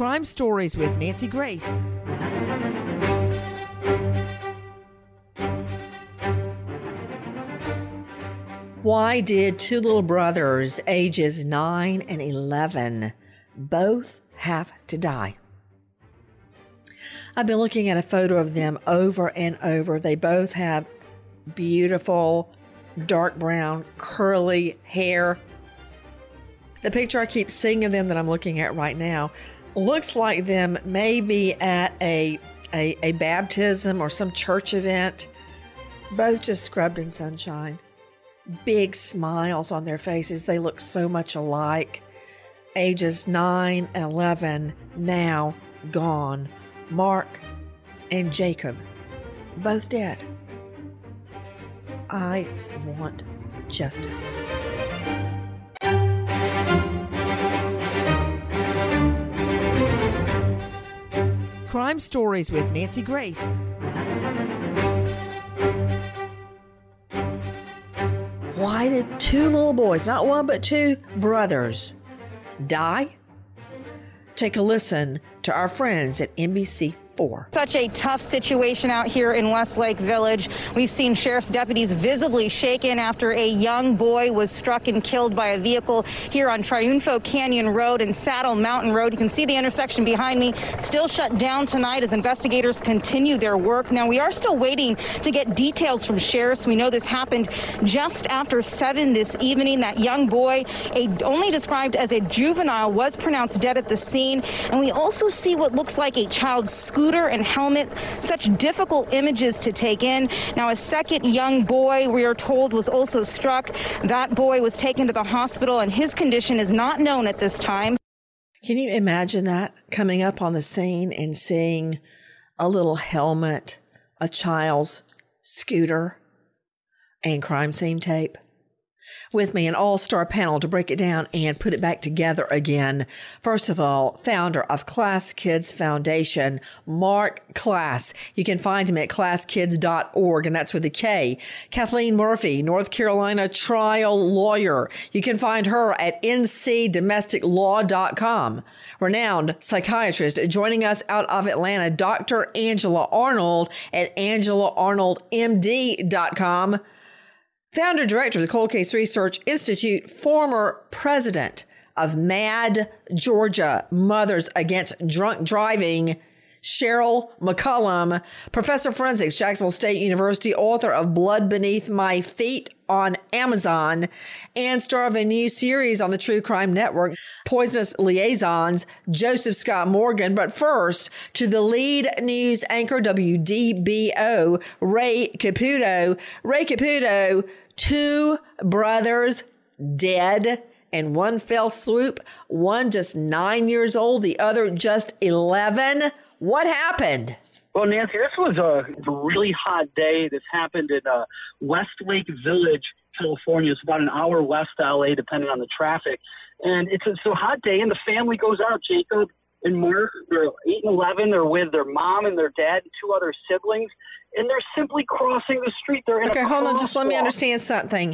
Crime Stories with Nancy Grace. Why did two little brothers, ages 9 and 11, both have to die? I've been looking at a photo of them over and over. They both have beautiful, dark brown, curly hair. The picture I keep seeing of them that I'm looking at right now looks like them maybe at a baptism or some church event. Both just scrubbed in sunshine. Big smiles on their faces. They look so much alike. Ages 9 and 11, now gone. Mark and Jacob, both dead. I want justice. Crime Stories with Nancy Grace. Why did two little boys, not one but two brothers, die? Take a listen to our friends at NBC4. Such a tough situation out here in Westlake Village. We've seen sheriff's deputies visibly shaken after a young boy was struck and killed by a vehicle here on Triunfo Canyon Road and Saddle Mountain Road. You can see the intersection behind me still shut down tonight as investigators continue their work. Now, we are still waiting to get details from sheriffs. We know this happened just after 7 this evening. That young boy, only described as a juvenile, was pronounced dead at the scene. And we also see what looks like a child's scooter and helmet. Such difficult images to take in. Now, a second young boy, we are told, was also struck. That boy was taken to the hospital and his condition is not known at this time. Can you imagine that, coming up on the scene and seeing a little helmet, a child's scooter, and crime scene tape? With me, an all-star panel to break it down and put it back together again. First of all, founder of Class Kids Foundation, Mark Klass. You can find him at classkids.org, and that's with a K. Kathleen Murphy, North Carolina trial lawyer. You can find her at ncdomesticlaw.com. Renowned psychiatrist joining us out of Atlanta, Dr. Angela Arnold at angelaarnoldmd.com. Founder director of the Cold Case Research Institute, former president of MAD Georgia, Mothers Against Drunk Driving, Cheryl McCollum, professor of forensics, Jacksonville State University, author of Blood Beneath My Feet on Amazon, and star of a new series on the True Crime Network, Poisonous Liaisons, Joseph Scott Morgan. But first, to the lead news anchor, WDBO, Ray Caputo. Ray Caputo, two brothers dead in one fell swoop, one just 9 years old, the other just 11. What happened? Well, Nancy, this was a really hot day. This happened in Westlake Village, California. It's about an hour west of LA, depending on the traffic. And it's a hot day, and the family goes out. Jacob and Mark, they're 8 and 11. They're with their mom and their dad and 2 other siblings, and they're simply crossing the street. They're in okay, hold on. Just let me understand something.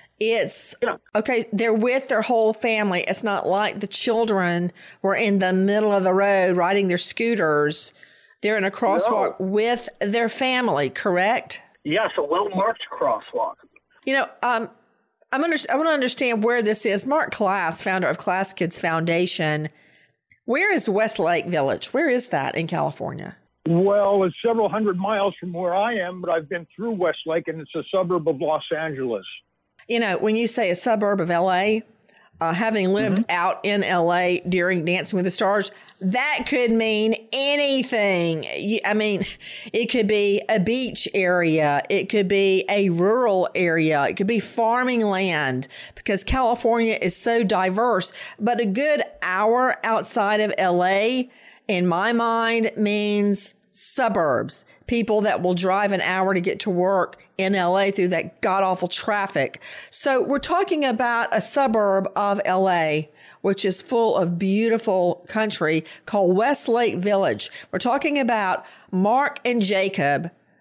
Okay, they're with their whole family. It's not like the children were in the middle of the road riding their scooters. They're in a crosswalk with their family, correct? Yes, a well-marked crosswalk. You know, I want to understand where this is. Mark Klass, founder of Class Kids Foundation. Where is Westlake Village? Where is that in California? Well, it's several hundred miles from where I am, but I've been through Westlake, and it's a suburb of Los Angeles. You know, when you say a suburb of L.A., having lived out in L.A. during Dancing with the Stars, that could mean anything. I mean, it could be a beach area. It could be a rural area. It could be farming land, because California is so diverse. But a good hour outside of L.A., in my mind, means suburbs, people that will drive an hour to get to work in LA through that god-awful traffic. So we're talking about a suburb of LA, which is full of beautiful country, called Westlake Village. We're talking about Mark and Jacob,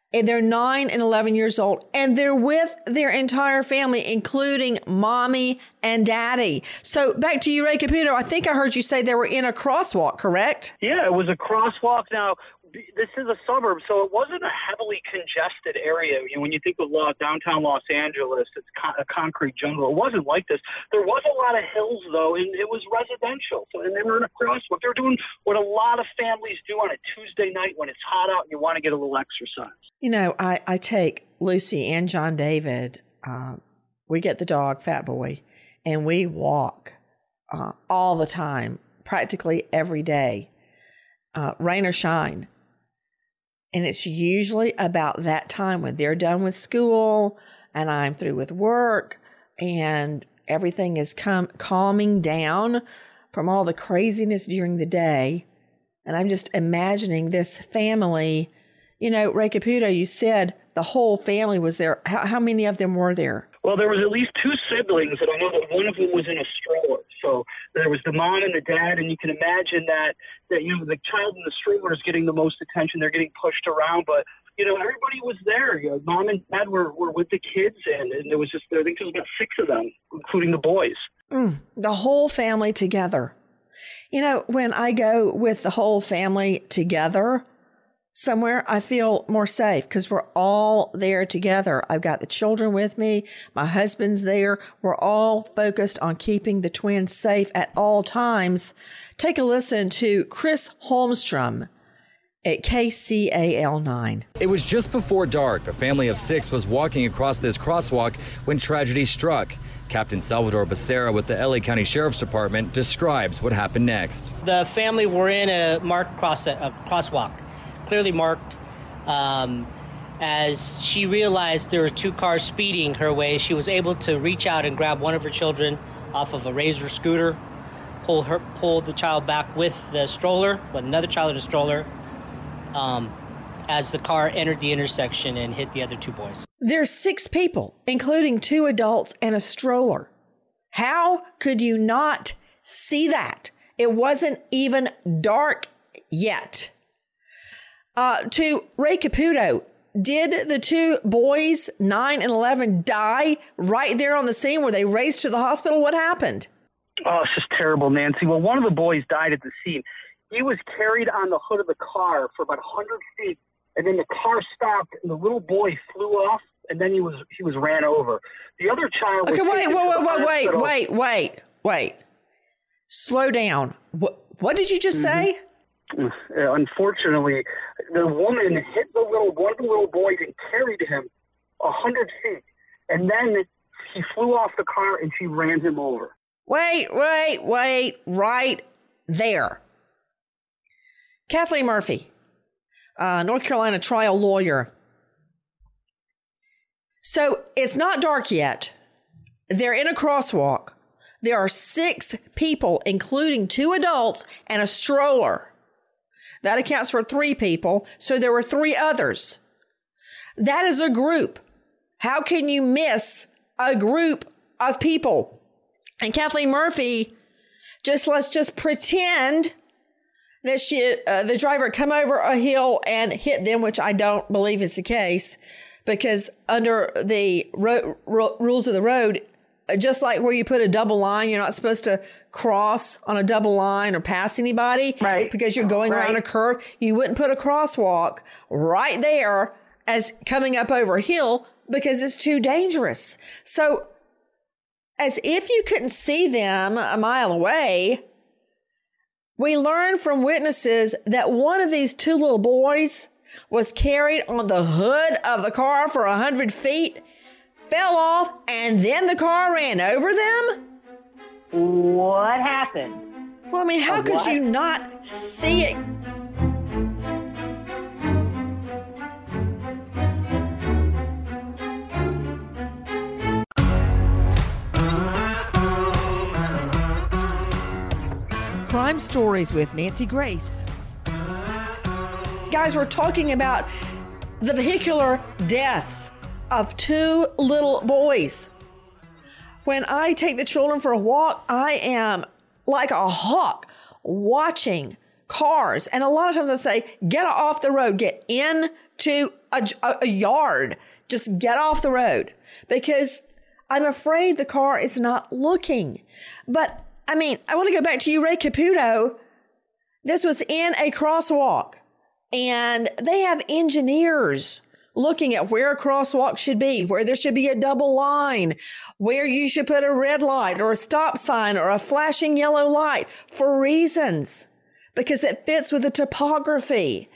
And they're 9 and 11 years old, and they're with their entire family, including mommy and daddy. So back to you, Ray Caputo. I think I heard you say they were in a crosswalk, correct? Yeah, it was a crosswalk. Now, this is a suburb, so it wasn't a heavily congested area. When you think of downtown Los Angeles, it's a concrete jungle. It wasn't like this. There was a lot of hills, though, and it was residential. So, and they were in a crosswalk. They were doing what a lot of families do on a Tuesday night when it's hot out and you want to get a little exercise. I take Lucy and John David. We get the dog, Fat Boy, and we walk all the time, practically every day, rain or shine. And it's usually about that time when they're done with school and I'm through with work and everything is calming down from all the craziness during the day. And I'm just imagining this family. Ray Caputo, you said the whole family was there. How many of them were there? Well, there was at least 2 siblings, and I know that one of them was in a stroller. So there was the mom and the dad, and you can imagine that the child in the stroller is getting the most attention. They're getting pushed around, but everybody was there. Mom and dad were with the kids, and there was I think there was about 6 of them, including the boys. The whole family together. When I go with the whole family together somewhere, I feel more safe because we're all there together. I've got the children with me. My husband's there. We're all focused on keeping the twins safe at all times. Take a listen to Chris Holmstrom at KCAL 9. It was just before dark. A family of 6 was walking across this crosswalk when tragedy struck. Captain Salvador Becerra with the LA County Sheriff's Department describes what happened next. The family were in a marked crosswalk, clearly marked. As she realized there were 2 cars speeding her way, she was able to reach out and grab one of her children off of a Razor scooter, pull the child back with another child in a stroller, as the car entered the intersection and hit the other 2 boys. There's 6 people, including 2 adults and a stroller. How could you not see that? It wasn't even dark yet. To Ray Caputo, did the 2 boys, 9 and 11, die right there on the scene? Were they raced to the hospital? What happened? Oh, it's just terrible, Nancy. Well, one of the boys died at the scene. He was carried on the hood of the car for about 100 feet, and then the car stopped, and the little boy flew off, and then he was ran over. The other child was... Okay, wait. Slow down. What did you just say? Unfortunately, the woman hit one of the little boys and carried him 100 feet, and then he flew off the car and she ran him over. Wait, right there. Kathleen Murphy, North Carolina trial lawyer. So it's not dark yet. They're in a crosswalk. There are 6 people, including 2 adults and a stroller. That accounts for 3 people. So there were 3 others. That is a group. How can you miss a group of people? And Kathleen Murphy, let's just pretend that the driver come over a hill and hit them, which I don't believe is the case, because under the rules of the road, just like where you put a double line, you're not supposed to cross on a double line or pass anybody, right? Because you're going around a curve. You wouldn't put a crosswalk right there as coming up over a hill because it's too dangerous. So as if you couldn't see them a mile away, we learned from witnesses that one of these 2 little boys was carried on the hood of the car for 100 feet, fell off, and then the car ran over them? What happened? Well, I mean, how could you not see it? Crime Stories with Nancy Grace. Guys, we're talking about the vehicular deaths of 2 little boys. When I take the children for a walk, I am like a hawk watching cars. And a lot of times I say, get off the road, get into a yard. Just get off the road, because I'm afraid the car is not looking. But I mean, I want to go back to you, Ray Caputo. This was in a crosswalk, and they have engineers looking at where a crosswalk should be, where there should be a double line, where you should put a red light or a stop sign or a flashing yellow light for reasons, because it fits with the topography.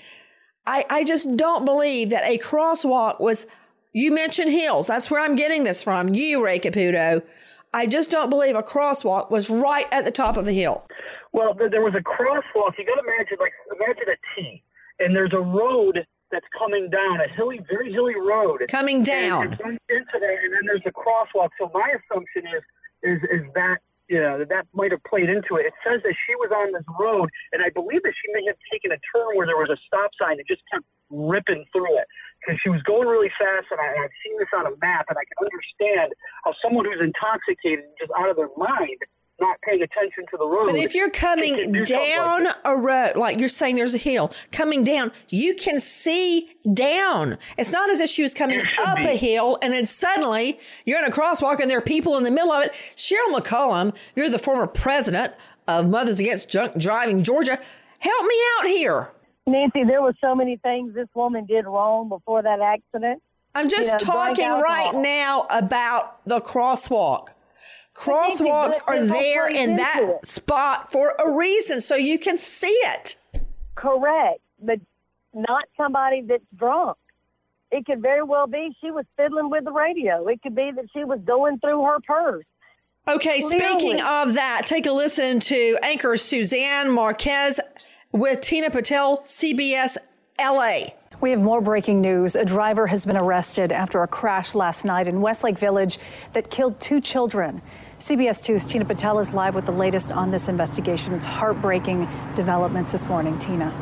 I just don't believe that a crosswalk was, you mentioned hills. That's where I'm getting this from. You, Ray Caputo. I just don't believe a crosswalk was right at the top of a hill. Well, there was a crosswalk. You got to imagine a T, and there's a road that's coming down, a very hilly road. Coming down. And it runs into there, and then there's a crosswalk. So my assumption is that, that might have played into it. It says that she was on this road, and I believe that she may have taken a turn where there was a stop sign and just kept ripping through it, because she was going really fast, and I've seen this on a map, and I can understand how someone who's intoxicated and just out of their mind, not paying attention to the road. But if you're coming down a road, like you're saying there's a hill, coming down, you can see down. It's not as if she was coming up a hill and then suddenly you're in a crosswalk and there are people in the middle of it. Cheryl McCollum, you're the former president of Mothers Against Drunk Driving Georgia. Help me out here. Nancy, there were so many things this woman did wrong before that accident. I'm just talking right now about the crosswalk. Crosswalks are there in that spot for a reason, so you can see it. Correct, but not somebody that's drunk. It could very well be she was fiddling with the radio. It could be that she was going through her purse. Okay, speaking of that, take a listen to anchor Suzanne Marquez with Tina Patel, CBS LA. We have more breaking news. A driver has been arrested after a crash last night in Westlake Village that killed 2 children. CBS 2's Tina Patel is live with the latest on this investigation. It's heartbreaking developments this morning. Tina.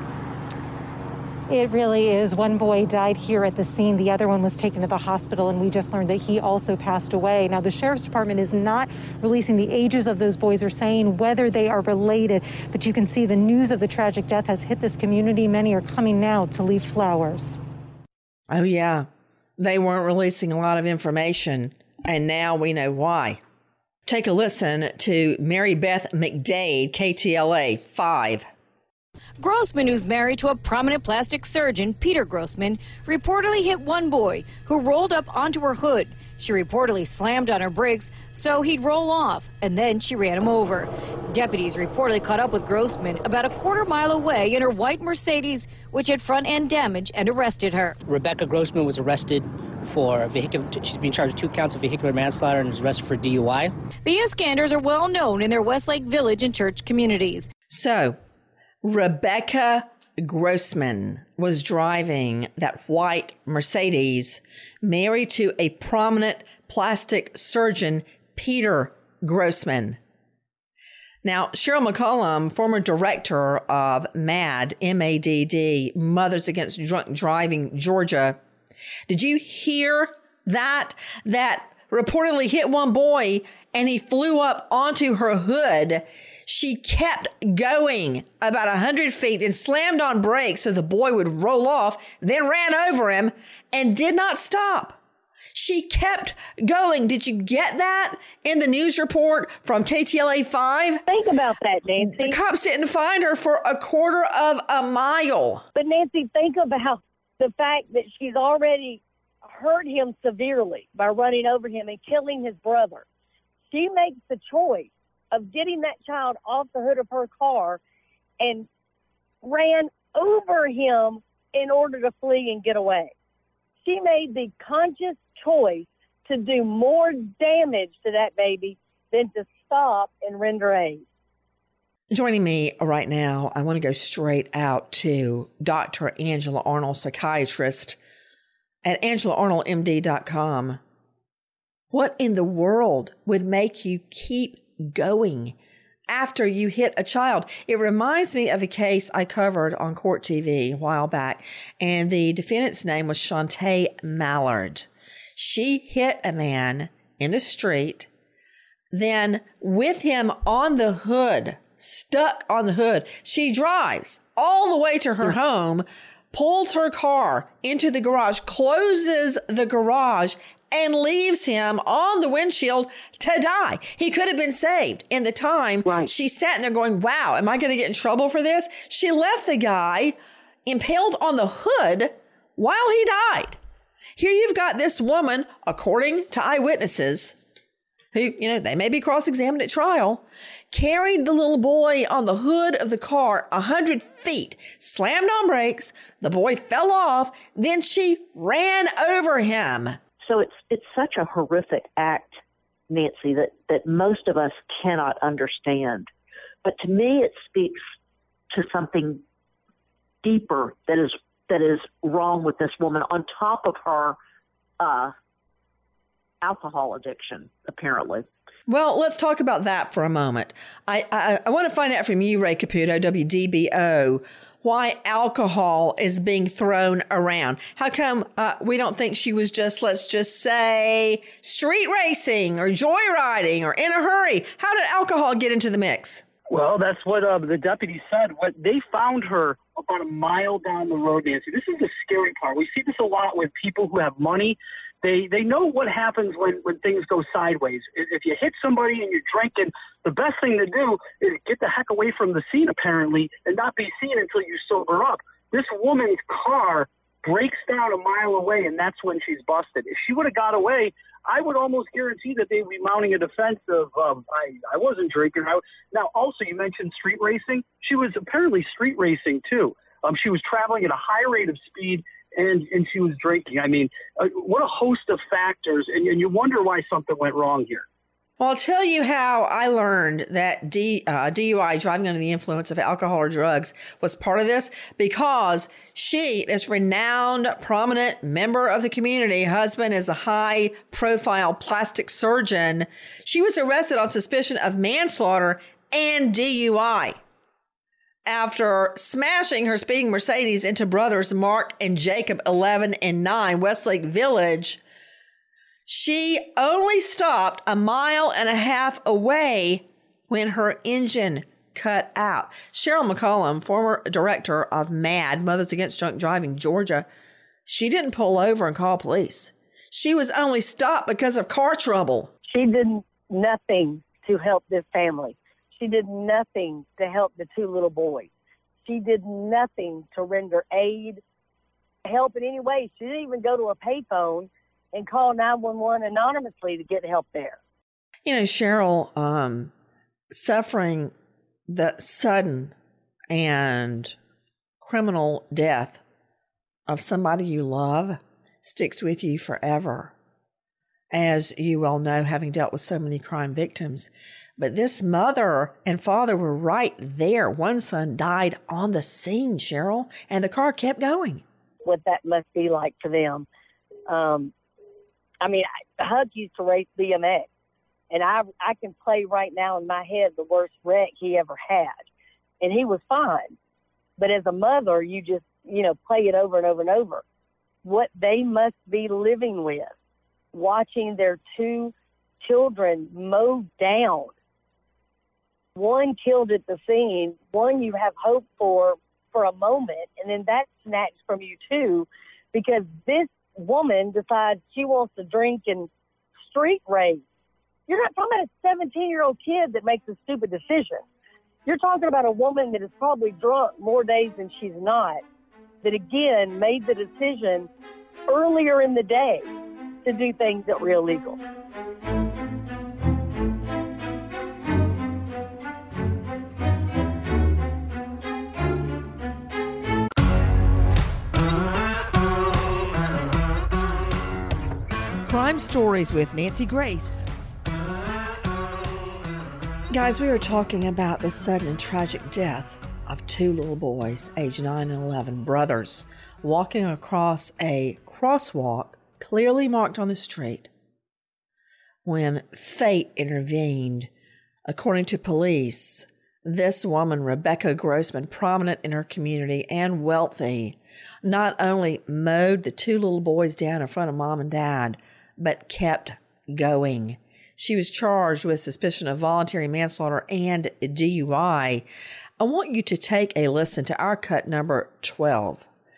It really is. One boy died here at the scene. The other one was taken to the hospital, and we just learned that he also passed away. Now, the Sheriff's Department is not releasing the ages of those boys or saying whether they are related, but you can see the news of the tragic death has hit this community. Many are coming now to leave flowers. Oh, yeah. They weren't releasing a lot of information, and now we know why. Take a listen to Mary Beth McDade, KTLA 5. Grossman, who's married to a prominent plastic surgeon, Peter Grossman, reportedly hit one boy who rolled up onto her hood. She reportedly slammed on her brakes, so he'd roll off, and then she ran him over. Deputies reportedly caught up with Grossman about a quarter mile away in her white Mercedes, which had front-end damage, and arrested her. Rebecca Grossman was arrested for vehicular. She's being charged with 2 counts of vehicular manslaughter and was arrested for DUI. The Iskanders are well known in their Westlake Village and church communities. So, Rebecca Grossman was driving that white Mercedes, married to a prominent plastic surgeon, Peter Grossman. Now, Cheryl McCollum, former director of MADD, M-A-D-D, Mothers Against Drunk Driving Georgia, did you hear that reportedly hit one boy and he flew up onto her hood? She kept going about 100 feet and slammed on brakes so the boy would roll off, then ran over him and did not stop. She kept going. Did you get that in the news report from KTLA 5? Think about that, Nancy. The cops didn't find her for a quarter of a mile. But Nancy, think about the fact that she's already hurt him severely by running over him and killing his brother. She makes the choice of getting that child off the hood of her car and ran over him in order to flee and get away. She made the conscious choice to do more damage to that baby than to stop and render aid. Joining me right now, I want to go straight out to Dr. Angela Arnold, psychiatrist at AngelaArnoldMD.com. What in the world would make you keep going after you hit a child? It reminds me of a case I covered on Court TV a while back, and the defendant's name was Shantae Mallard. She hit a man in the street, then with him on the hood, stuck on the hood, she drives all the way to her home, pulls her car into the garage, closes the garage, and leaves him on the windshield to die. He could have been saved in the time. Right. She's sitting there going, wow, am I going to get in trouble for this? She left the guy impaled on the hood while he died. Here you've got this woman, according to eyewitnesses, who, they may be cross-examined at trial, carried the little boy on the hood of the car 100 feet, slammed on brakes, the boy fell off, then she ran over him. So it's such a horrific act, Nancy, that most of us cannot understand. But to me, it speaks to something deeper that is wrong with this woman, on top of her alcohol addiction, apparently. Well, let's talk about that for a moment. I want to find out from you, Ray Caputo, WDBO, why alcohol is being thrown around. How come we don't think she was just, let's just say, street racing or joyriding or in a hurry? How did alcohol get into the mix? Well, that's what the deputy said. What they found her about a mile down the road, Nancy. This is the scary part. We see this a lot with people who have money. They know what happens when things go sideways. If you hit somebody and you're drinking, the best thing to do is get the heck away from the scene, apparently, and not be seen until you sober up. This woman's car breaks down a mile away, and that's when she's busted. If she would have got away, I would almost guarantee that they would be mounting a defense of, I wasn't drinking. Now, also, you mentioned street racing. She was apparently street racing, too. She was traveling at a high rate of speed, and she was drinking. I mean, what a host of factors, and you wonder why something went wrong here. Well, I'll tell you how I learned that DUI, driving under the influence of alcohol or drugs, was part of this, because she, this renowned, prominent member of the community, husband is a high-profile plastic surgeon. She was arrested on suspicion of manslaughter and DUI after smashing her speeding Mercedes into brothers Mark and Jacob, 11 and 9, Westlake Village. She only stopped a mile and a half away when her engine cut out. Cheryl McCollum, former director of MAD, Mothers Against Drunk Driving, Georgia, she didn't pull over and call police. She was only stopped because of car trouble. She did nothing to help this family. She did nothing to help the two little boys. She did nothing to render aid, help in any way. She didn't even go to a payphone and call 911 anonymously to get help there. Cheryl, suffering the sudden and criminal death of somebody you love sticks with you forever, as you well know, having dealt with so many crime victims. But this mother and father were right there. One son died on the scene, Cheryl, and the car kept going. What that must be like for them. Huck used to race BMX, and I can play right now in my head the worst wreck he ever had, and he was fine. But as a mother, you just, play it over and over and over. What they must be living with, watching their two children mowed down. One killed at the scene, one you have hope for a moment, and then that's snatched from you too, because this woman decides she wants to drink and street race. You're not talking about a 17-year-old kid that makes a stupid decision. You're talking about a woman that is probably drunk more days than she's not, that again made the decision earlier in the day to do things that were illegal. Crime Stories with Nancy Grace. Guys, we are talking about the sudden and tragic death of two little boys, aged 9 and 11, brothers, walking across a crosswalk clearly marked on the street when fate intervened. According to police, this woman, Rebecca Grossman, prominent in her community and wealthy, not only mowed the two little boys down in front of mom and dad, but kept going. She was charged with suspicion of voluntary manslaughter and DUI. I want you to take a listen to our cut number 12.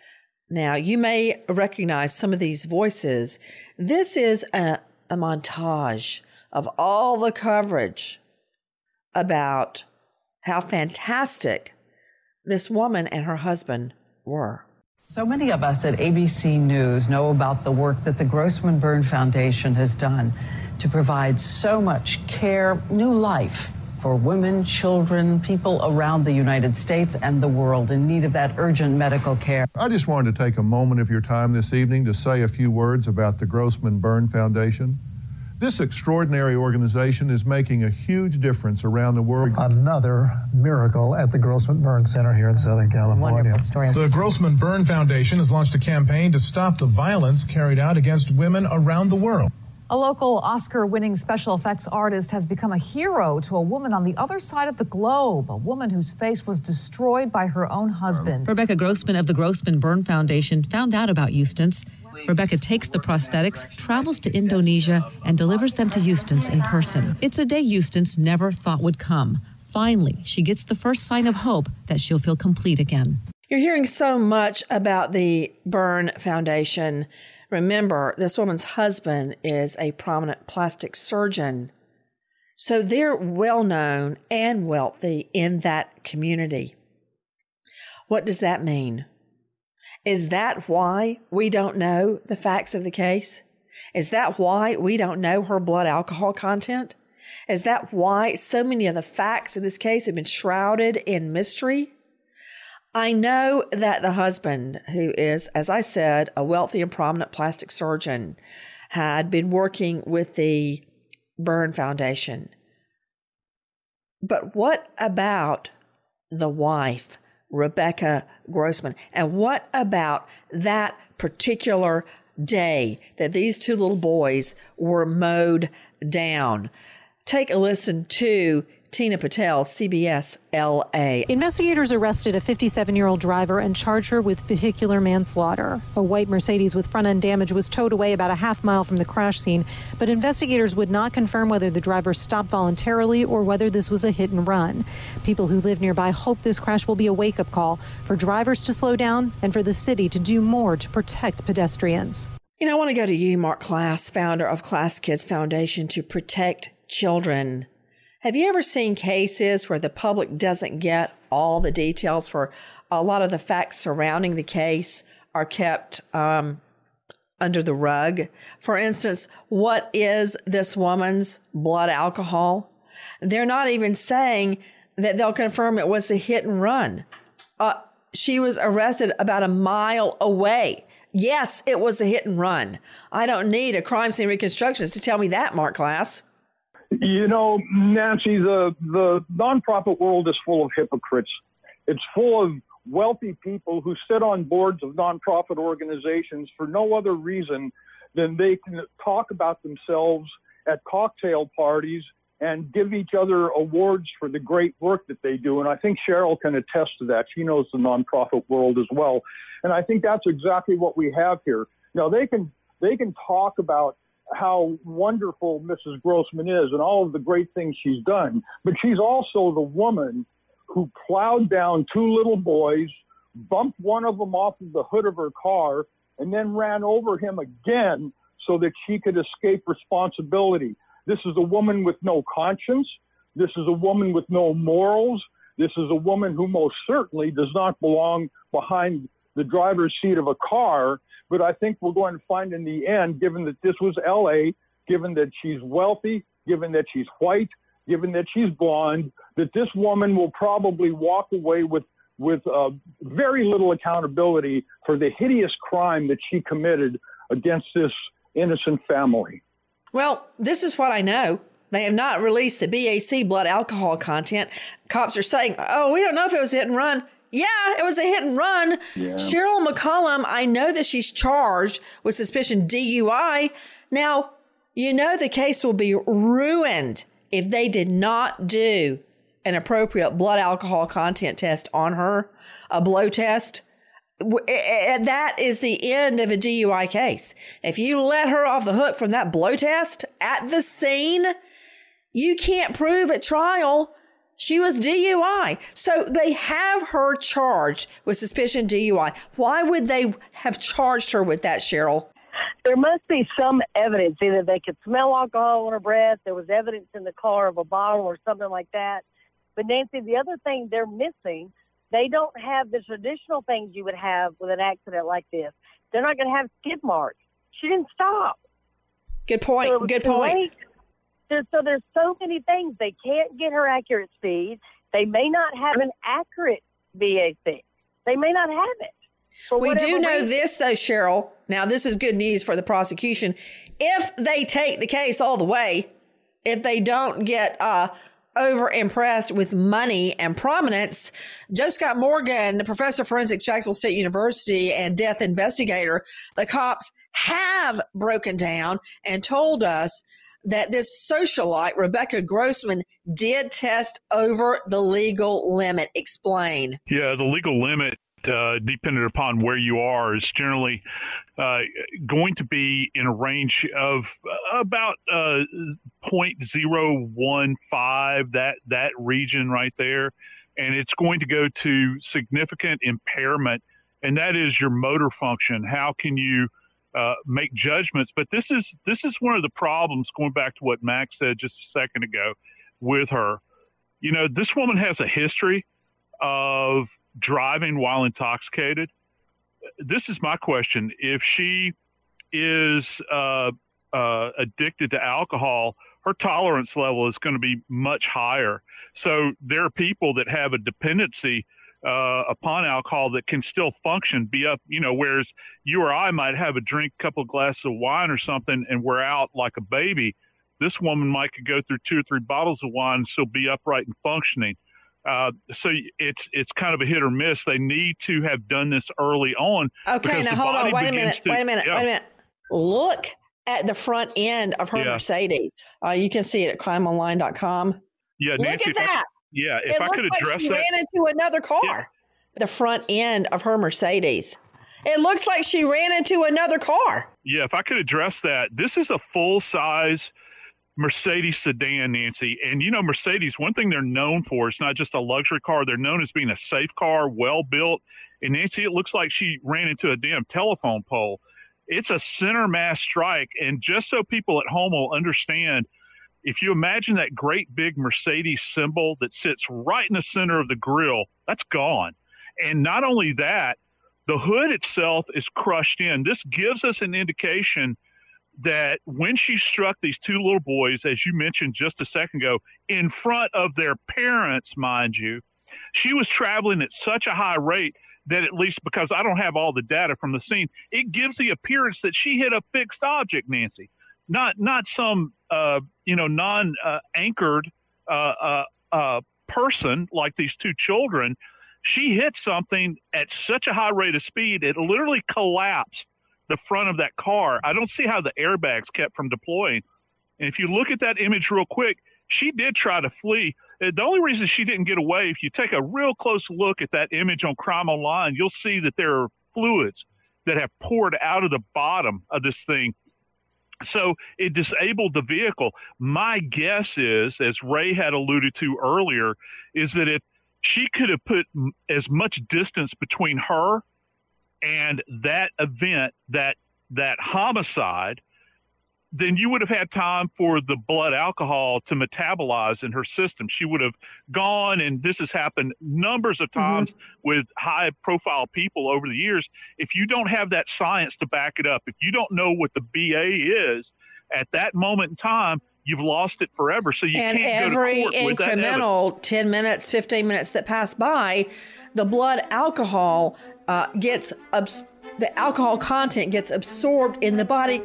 Now, you may recognize some of these voices. This is a montage of all the coverage about how fantastic this woman and her husband were. So many of us at ABC News know about the work that the Grossman Burn Foundation has done to provide so much care, new life for women, children, people around the United States and the world in need of that urgent medical care. I just wanted to take a moment of your time this evening to say a few words about the Grossman Burn Foundation. This extraordinary organization is making a huge difference around the world. Another miracle at the Grossman Burn Center here in Southern California. The Grossman Burn Foundation has launched a campaign to stop the violence carried out against women around the world. A local Oscar-winning special effects artist has become a hero to a woman on the other side of the globe, a woman whose face was destroyed by her own husband. Rebecca Grossman of the Grossman Burn Foundation found out about Eustace. Rebecca takes the prosthetics, travels to Indonesia, and delivers them to Eustace in person. It's a day Eustace never thought would come. Finally, she gets the first sign of hope that she'll feel complete again. You're hearing so much about the Burn Foundation. Remember, this woman's husband is a prominent plastic surgeon. So they're well known and wealthy in that community. What does that mean? Is that why we don't know the facts of the case? Is that why we don't know her blood alcohol content? Is that why so many of the facts in this case have been shrouded in mystery? I know that the husband, who is, as I said, a wealthy and prominent plastic surgeon, had been working with the Burn Foundation. But what about the wife, Rebecca Grossman? And what about that particular day that these two little boys were mowed down? Take a listen to Tina Patel, CBS LA. Investigators arrested a 57-year-old driver and charged her with vehicular manslaughter. A white Mercedes with front-end damage was towed away about a half mile from the crash scene, but investigators would not confirm whether the driver stopped voluntarily or whether this was a hit and run. People who live nearby hope this crash will be a wake-up call for drivers to slow down and for the city to do more to protect pedestrians. You know, I want to go to you, Mark Klass, founder of Klass Kids Foundation to Protect Children. Have you ever seen cases where the public doesn't get all the details, where a lot of the facts surrounding the case are kept under the rug? For instance, what is this woman's blood alcohol? They're not even saying that they'll confirm it was a hit and run. She was arrested about a mile away. Yes, it was a hit and run. I don't need a crime scene reconstructionist to tell me that, Mark Klass. You know, Nancy, the nonprofit world is full of hypocrites. It's full of wealthy people who sit on boards of nonprofit organizations for no other reason than they can talk about themselves at cocktail parties and give each other awards for the great work that they do. And I think Cheryl can attest to that. She knows the nonprofit world as well. And I think that's exactly what we have here. Now, they can talk about how wonderful Mrs. Grossman is and all of the great things she's done. But she's also the woman who plowed down two little boys, bumped one of them off of the hood of her car, and then ran over him again so that she could escape responsibility. This is a woman with no conscience. This is a woman with no morals. This is a woman who most certainly does not belong behind the driver's seat of a car. But I think we're going to find in the end, given that this was LA, given that she's wealthy, given that she's white, given that she's blonde, that this woman will probably walk away with very little accountability for the hideous crime that she committed against this innocent family. Well, this is what I know. They have not released the BAC blood alcohol content. Cops are saying, oh, we don't know if it was a hit and run. Yeah, it was a hit and run. Yeah. Cheryl McCollum, I know that she's charged with suspicion DUI. Now, you know the case will be ruined if they did not do an appropriate blood alcohol content test on her, a blow test. That is the end of a DUI case. If you let her off the hook from that blow test at the scene, you can't prove at trial She was DUI. So they have her charged with suspicion DUI. Why would they have charged her with that, Cheryl? There must be some evidence. Either they could smell alcohol on her breath, there was evidence in the car of a bottle or something like that. But Nancy, the other thing they're missing, they don't have the traditional things you would have with an accident like this. They're not going to have skid marks. She didn't stop. Good point. So Good point. There's so many things. They can't get her accurate speed. They may not have an accurate VAC. They may not have it. We do know this, though, Cheryl. Now, this is good news for the prosecution. If they take the case all the way, if they don't get over-impressed with money and prominence, Joe Scott Morgan, the professor of forensics at Jacksonville State University and death investigator, the cops have broken down and told us that this socialite, Rebecca Grossman, did test over the legal limit. Explain. Yeah, the legal limit, depending upon where you are, is generally going to be in a range of about 0.015, that region right there. And it's going to go to significant impairment, and that is your motor function. How can you make judgments? But this is one of the problems, going back to what Max said just a second ago with her. You know, this woman has a history of driving while intoxicated. This is my question. If she is addicted to alcohol, her tolerance level is going to be much higher. So there are people that have a dependency upon alcohol that can still function, be up, whereas you or I might have a drink, couple of glasses of wine or something, and we're out like a baby. This woman might could go through 2 or 3 bottles of wine and still be upright and functioning. So it's kind of a hit or miss. They need to have done this early on. Okay, now hold on. Wait a minute. Look at the front end of her Mercedes. You can see it at crimeonline.com. Yeah, Look Nancy, at that. If I could address she that. ran into another car. Yeah. The front end of her Mercedes. It looks like she ran into another car. Yeah, if I could address that. This is a full-size Mercedes sedan, Nancy. And, Mercedes, one thing they're known for, it's not just a luxury car. They're known as being a safe car, well-built. And, Nancy, it looks like she ran into a damn telephone pole. It's a center mass strike. And just so people at home will understand, if you imagine that great big Mercedes symbol that sits right in the center of the grille, that's gone. And not only that, the hood itself is crushed in. This gives us an indication that when she struck these 2 little boys, as you mentioned just a second ago, in front of their parents, mind you, she was traveling at such a high rate that, at least because I don't have all the data from the scene, it gives the appearance that she hit a fixed object, Nancy. Not some non-anchored person like these 2 children. She hit something at such a high rate of speed, it literally collapsed the front of that car. I don't see how the airbags kept from deploying. And if you look at that image real quick, she did try to flee. The only reason she didn't get away, if you take a real close look at that image on Crime Online, you'll see that there are fluids that have poured out of the bottom of this thing. So it disabled the vehicle. My guess is, as Ray had alluded to earlier, is that if she could have put as much distance between her and that event, that homicide, then you would have had time for the blood alcohol to metabolize in her system. She would have gone, and this has happened numbers of times with high-profile people over the years. If you don't have that science to back it up, if you don't know what the BA is at that moment in time, you've lost it forever. So you can't go to court with that evidence. And every incremental 10 minutes, 15 minutes that pass by, the blood alcohol the alcohol content gets absorbed in the body.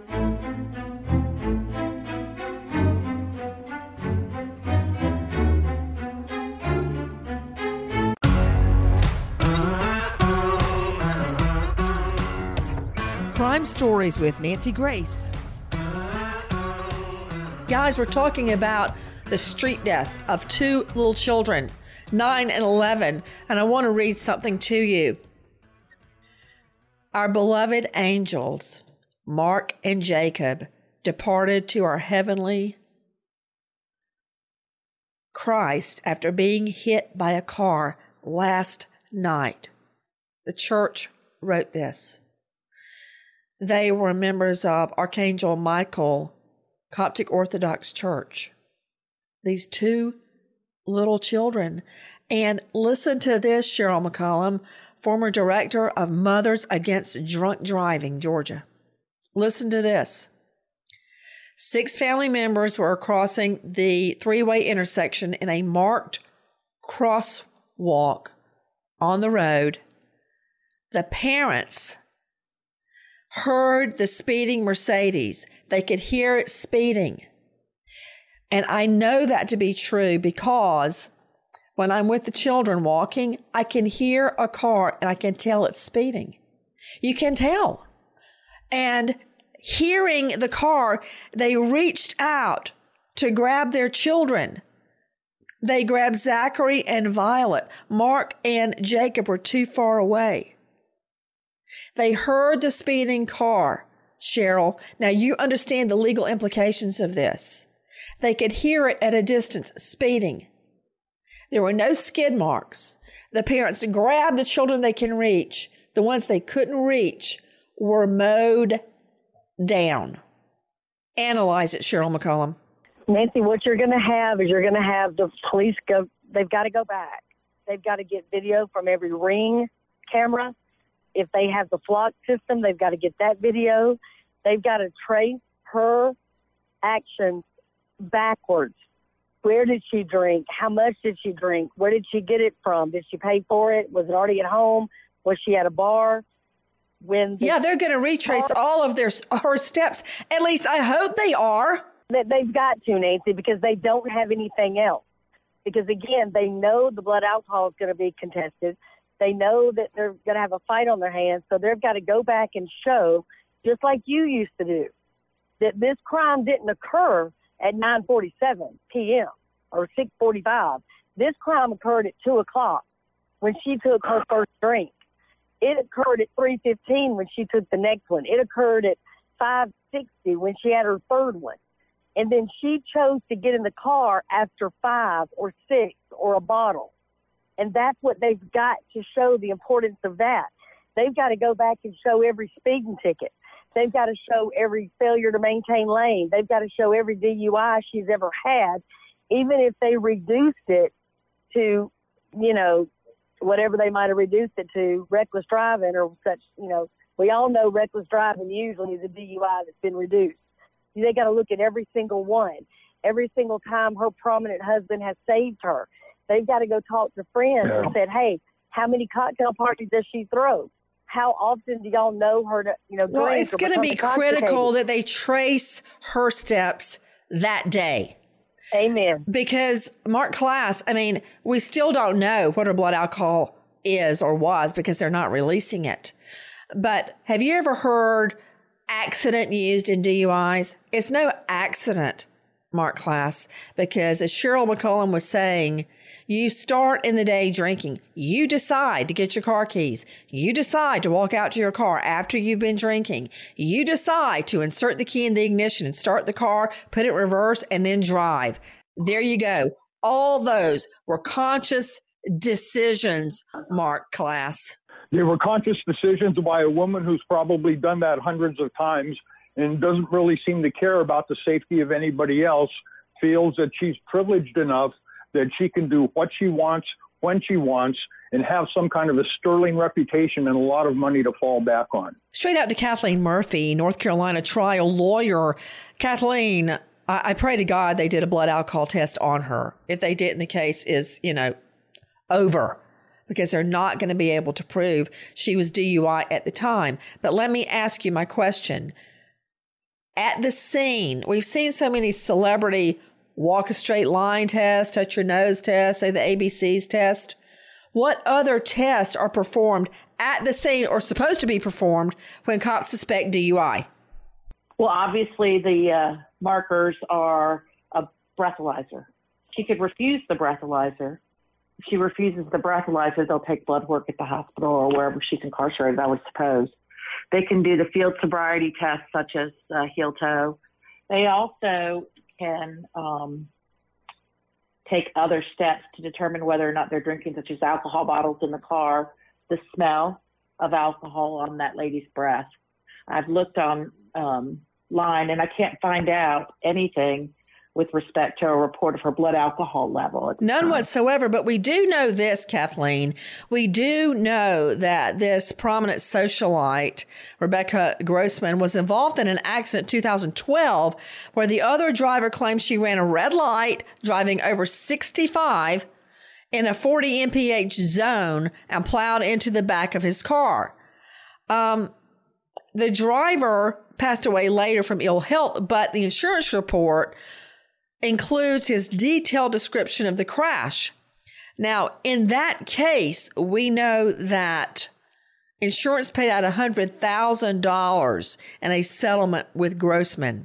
Crime Stories with Nancy Grace. Guys, we're talking about the street deaths of 2 little children, 9 and 11, and I want to read something to you. Our beloved angels, Mark and Jacob, departed to our heavenly Christ after being hit by a car last night. The church wrote this. They were members of Archangel Michael Coptic Orthodox Church. These two little children. And listen to this, Cheryl McCollum, former director of Mothers Against Drunk Driving, Georgia. Listen to this. 6 family members were crossing the 3-way intersection in a marked crosswalk on the road. The parents heard the speeding Mercedes. They could hear it speeding. And I know that to be true because when I'm with the children walking, I can hear a car and I can tell it's speeding. You can tell. And hearing the car, they reached out to grab their children. They grabbed Zachary and Violet. Mark and Jacob were too far away. They heard the speeding car, Cheryl. Now you understand the legal implications of this. They could hear it at a distance, speeding. There were no skid marks. The parents grabbed the children they can reach. The ones they couldn't reach were mowed down. Analyze it, Cheryl McCollum. Nancy, what you're going to have is you're going to have the police go, they've got to go back. They've got to get video from every Ring camera. If they have the flock system, they've got to get that video. They've got to trace her actions backwards. Where did she drink? How much did she drink? Where did she get it from? Did she pay for it? Was it already at home? Was she at a bar? Yeah, they're going to retrace all of her steps. At least I hope they are. They've got to, Nancy, because they don't have anything else. Because, again, they know the blood alcohol is going to be contested. They know that they're going to have a fight on their hands, so they've got to go back and show, just like you used to do, that this crime didn't occur at 9:47 p.m. or 6:45. This crime occurred at 2 o'clock when she took her first drink. It occurred at 3:15 when she took the next one. It occurred at 5:60 when she had her third one. And then she chose to get in the car after 5 or 6 or a bottle. And that's what they've got to show the importance of that. They've got to go back and show every speeding ticket. They've got to show every failure to maintain lane. They've got to show every DUI she's ever had, even if they reduced it to, whatever they might have reduced it to, reckless driving or such, we all know reckless driving usually is a DUI that's been reduced. They got to look at every single one. Every single time her prominent husband has saved her, they've got to go talk to friends and said, hey, how many cocktail parties does she throw? How often do y'all know her to, drink? Well, it's going to be critical that they trace her steps that day. Amen. Because Mark Klass, we still don't know what her blood alcohol is or was because they're not releasing it. But have you ever heard accident used in DUIs? It's no accident, Mark Klass, because as Cheryl McCollum was saying, you start in the day drinking. You decide to get your car keys. You decide to walk out to your car after you've been drinking. You decide to insert the key in the ignition and start the car, put it in reverse, and then drive. There you go. All those were conscious decisions, Mark Klass. They were conscious decisions by a woman who's probably done that hundreds of times and doesn't really seem to care about the safety of anybody else, feels that she's privileged enough that she can do what she wants, when she wants, and have some kind of a sterling reputation and a lot of money to fall back on. Straight out to Kathleen Murphy, North Carolina trial lawyer. Kathleen, I pray to God they did a blood alcohol test on her. If they didn't, the case is, over, because they're not going to be able to prove she was DUI at the time. But let me ask you my question. At the scene, we've seen so many celebrity walk a straight line test, touch your nose test, say the ABCs test. What other tests are performed at the scene or supposed to be performed when cops suspect DUI? Well, obviously the markers are a breathalyzer. She could refuse the breathalyzer. If she refuses the breathalyzer, they'll take blood work at the hospital or wherever she's incarcerated, I would suppose. They can do the field sobriety tests such as heel toe. They also can take other steps to determine whether or not they're drinking, such as alcohol bottles in the car, the smell of alcohol on that lady's breath. I've looked on line and I can't find out anything with respect to a report of her blood alcohol level. None whatsoever. But we do know this, Kathleen. We do know that this prominent socialite, Rebecca Grossman, was involved in an accident in 2012 where the other driver claims she ran a red light driving over 65 in a 40 mph zone and plowed into the back of his car. The driver passed away later from ill health, but the insurance report includes his detailed description of the crash. Now, in that case, we know that insurance paid out $100,000 in a settlement with Grossman.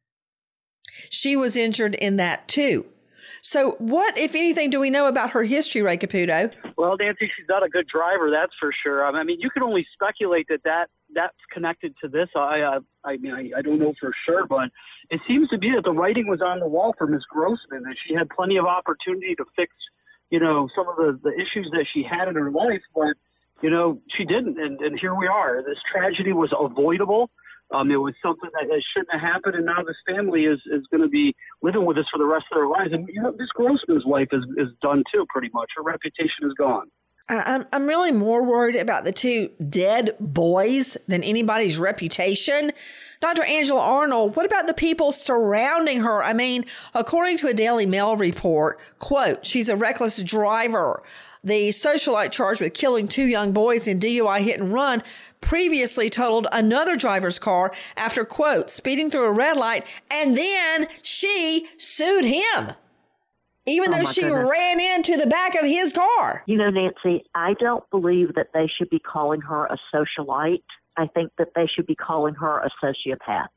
She was injured in that too. So what, if anything, do we know about her history, Ray Caputo? Well, Nancy, she's not a good driver, that's for sure. I mean, you can only speculate that's connected to this. I don't know for sure, but it seems to be that the writing was on the wall for Ms. Grossman, that she had plenty of opportunity to fix, some of the issues that she had in her life, but, she didn't. And here we are. This tragedy was avoidable. It was something that shouldn't have happened, and now this family is going to be living with this for the rest of their lives. And Ms. Grossman's life is done too, pretty much. Her reputation is gone. I'm really more worried about the two dead boys than anybody's reputation. Dr. Angela Arnold, what about the people surrounding her? I mean, according to a Daily Mail report, quote, she's a reckless driver. The socialite charged with killing two young boys in DUI hit and run previously totaled another driver's car after, quote, speeding through a red light, and then she sued him, even though she ran into the back of his car. Nancy, I don't believe that they should be calling her a socialite. I think that they should be calling her a sociopath.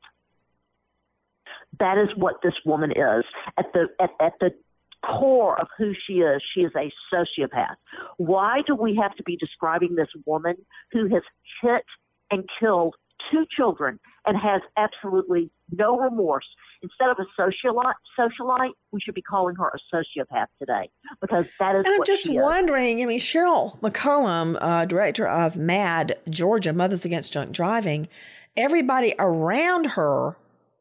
That is what this woman is. At the core of who she is a sociopath. Why do we have to be describing this woman who has hit and killed two children and has absolutely no remorse? Instead of a socialite, we should be calling her a sociopath today, because that is what she is. I'm just wondering, Cheryl McCollum, director of MAD Georgia, Mothers Against Drunk Driving, everybody around her,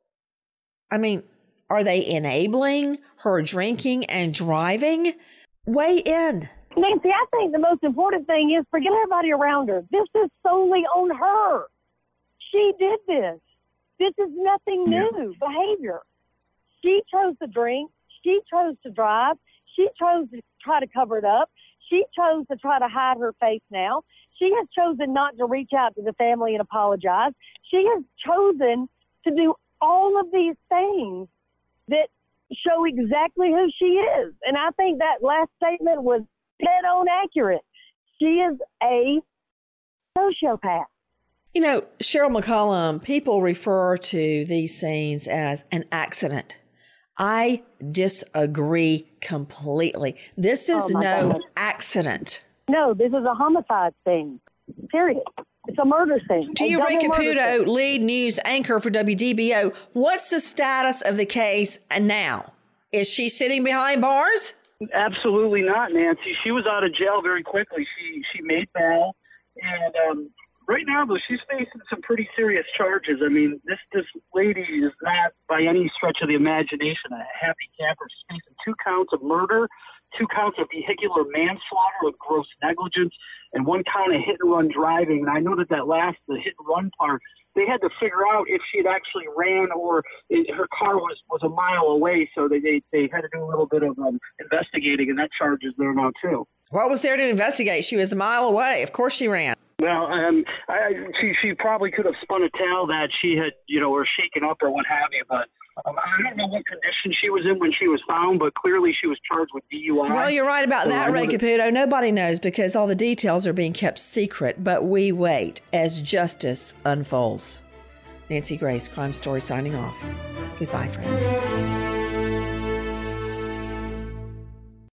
are they enabling her drinking and driving? Weigh in. Nancy, I think the most important thing is forget everybody around her. This is solely on her. She did this. This is nothing new behavior. She chose to drink. She chose to drive. She chose to try to cover it up. She chose to try to hide her face now. She has chosen not to reach out to the family and apologize. She has chosen to do all of these things that show exactly who she is. And I think that last statement was dead on accurate. She is a sociopath. Cheryl McCollum, people refer to these scenes as an accident. I disagree completely. This is no accident. No, this is a homicide thing, period. It's a murder scene. To you, Ray Caputo, lead news anchor for WDBO, what's the status of the case now? Is she sitting behind bars? Absolutely not, Nancy. She was out of jail very quickly. She made bail, and right now, though, she's facing some pretty serious charges. This lady is not, by any stretch of the imagination, a happy camper. She's facing 2 counts of murder, 2 counts of vehicular manslaughter with gross negligence, and 1 count of hit-and-run driving. And I know that the hit-and-run part, they had to figure out if she had actually ran or her car was a mile away, so they had to do a little bit of investigating, and that charge is there now, too. What was there to investigate? She was a mile away. Of course she ran. Well, she probably could have spun a tale that she had, or shaken up or what have you, but I don't know what condition she was in when she was found, but clearly she was charged with DUI. Well, you're right about that, Ray Caputo. Nobody knows because all the details are being kept secret, but we wait as justice unfolds. Nancy Grace, Crime Story, signing off. Goodbye, friend.